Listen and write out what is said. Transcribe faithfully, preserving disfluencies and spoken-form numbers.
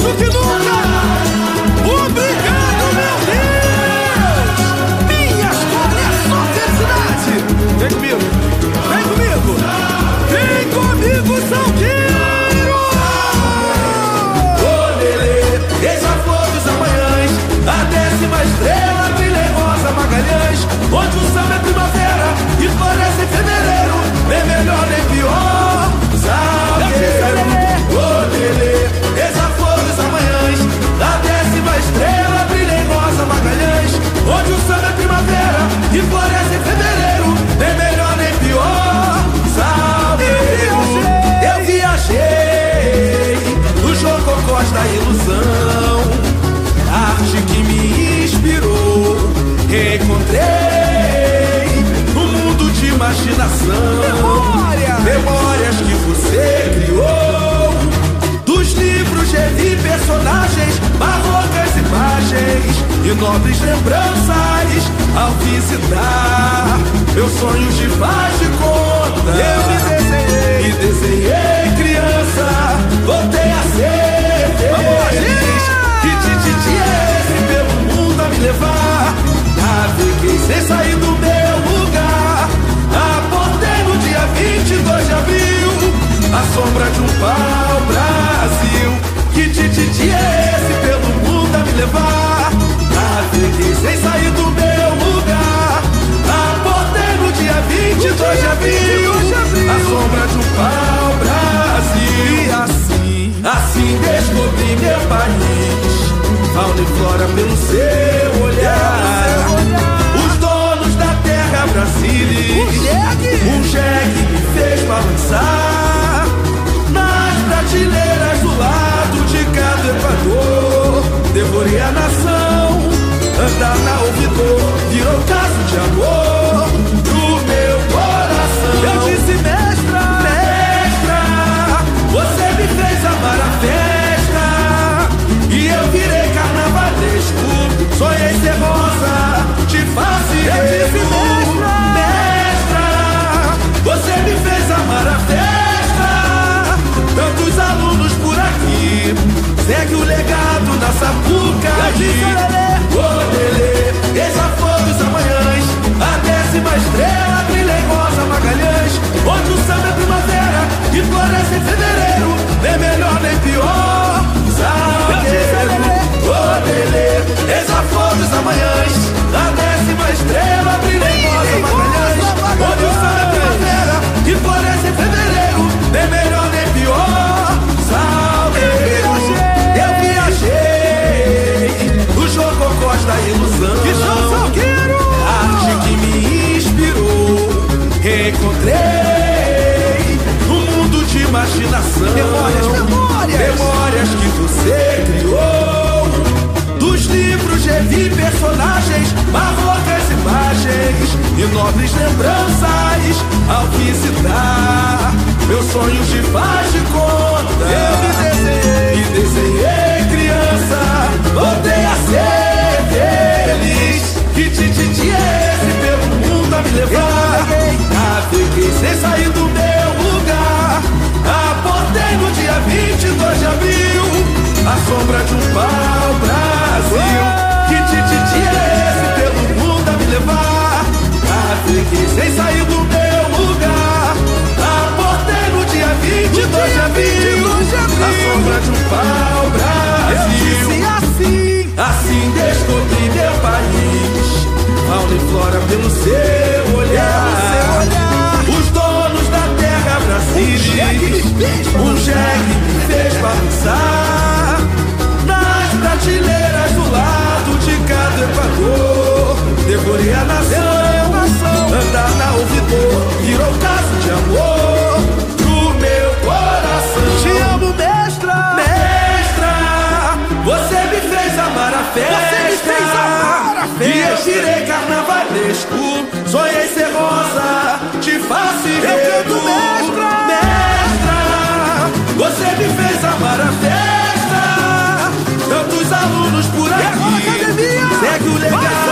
do que nunca. Obrigado, meu Deus. Minha escolha é só felicidade. Vem comigo, vem comigo, vem comigo, Salgueiro. Ô Lelê, eis a flor dos amanhãs, a décima estrela, brilha em rosa Magalhães, onde o samba é primavera e floresce em fevereiro, nem melhor nem pior, Salgueiro. Ô Lelê, eis a flor dos amanhãs, a décima estrela, brilha em rosa Magalhães, onde o samba é primavera e floresce em fevereiro, nem melhor nem pior, Salgueiro. Eu viajei no jococós da ilusão, arte que me inspirou, encontrei um mundo de imaginação, Memória. memórias que você criou. Dos livros revi personagens, barrocas imagens e nobres lembranças ao visitar meus sonhos de faz de conta. Eu me desenhei, e desenhei criança, voltei a ser feliz. Que tititi é esse pelo mundo a me levar? Naveguei sem sair do meu lugar, aportei no dia vinte e dois de abril, a sombra de um pau Brasil. Que tititi é esse pelo mundo a me levar? Naveguei sem sair do meu lugar, aportei no dia vinte e dois de abril, a sombra de um pau Brasil. e assim, Assim descobri meu país, fauna e flora pelo seu olhar. Os donos da terra Brasília, um jegue me fez balançar. Nas prateleiras do lado de cada Equador, devorei a nação. Andar na ouvidor virou caso de amor do meu coração. eu disse, mestra, Mestra, você me fez amar a festa e eu virei carnavalesco. Sonhei ser rosa, te faço eu disse, mestra, Mestra, você me fez amar a festa. Tantos alunos por aqui, segue o legado da Sapucaí. Ô Lelê, eis a flor dos amanhãs, a décima estrela, brilha em rosa Magalhães, onde o samba é primavera e floresce em fevereiro, nem melhor nem pior, Salgueiro. Ô Lelê, eis a flor dos amanhãs, a décima estrela, brilha em rosa Magalhães, onde o samba é primavera e floresce em fevereiro, nem melhor nem pior, Salgueiro. Eu viajei no jococós da ilusão, que show, Salgueiro. arte que me inspirou, encontrei um mundo de imaginação, Memórias, memórias. memórias que você criou. Dos livros revi personagens, barrocas imagens e nobres lembranças ao visitar meus sonhos de faz de conta. Eu me desenhei, e desenhei criança, voltei a ser feliz. Que tititi é esse pelo mundo a me levar? Naveguei sem sair do meu lugar, aportei no dia vinte e dois de abril, a sombra de um pau Brasil. Que tititi é esse pelo mundo a me levar? Naveguei sem sair do meu lugar, aportei no dia vinte e dois de abril, a sombra de um pau Brasil. e assim, Assim descobri meu país, fauna e flora pelo seu olhar. Os donos da terra Brasília, um jegue me fez balançar. Nas prateleiras do lado de cada Equador, devorei a nação. Andar na ouvidor virou caso de amor pro meu coração. te amo, mestra, Mestra, você me fez amar a festa. Você me fez amar a E eu festa. virei carnavalesco, sonhei ser rosa, te faço eu enredo. canto, mestra, Mestra, você me fez amar a festa. Tantos alunos por agora, aqui, academia, segue o legado